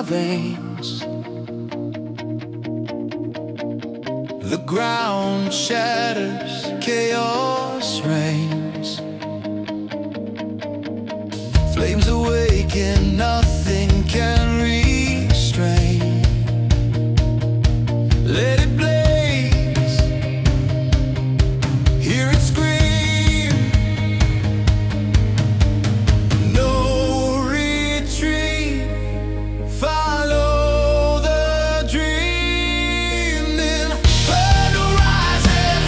my veins. The ground shatters, chaos reigns. Flames awaken, nothing can restrain. Let it blaze, hear it scream. No retreat, follow the dream. Inferno rising,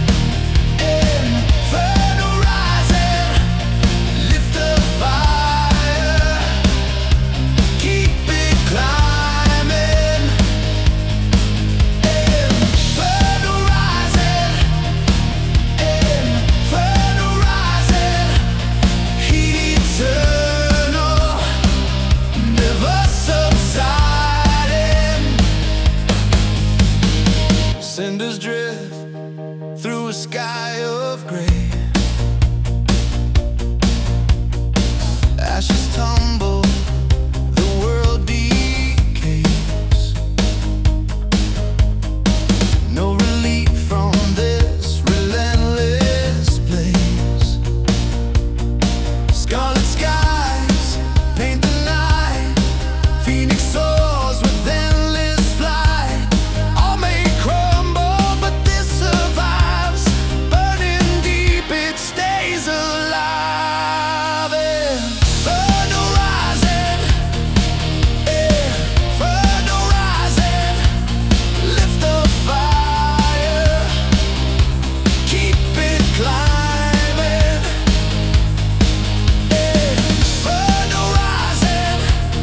inferno rising. Lift the fire, keep it climbing. Inferno rising, inferno rising. Heat eternal, never subsiding. Cinders drift through a sky of gray. Ashes tumble, the world decays. No relief from this relentless blaze. Scarlet skies paint the night. Phoenix soars with endless flight. All may crumble, but this survives. Burning deep, it stays alive. Inferno rising, inferno rising. Lift the fire, keep it climbing. Inferno rising,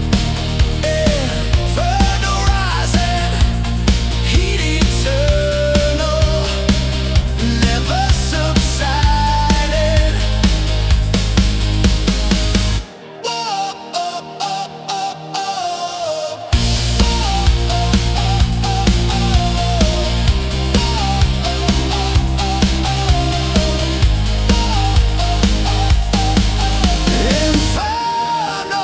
inferno rising. Heat eternal, never subsiding. Whoa, oh, oh, oh, oh. Inferno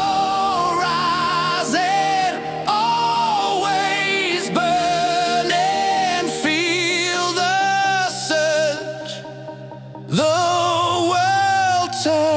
rising, always burning. Feel the surge, the world turns.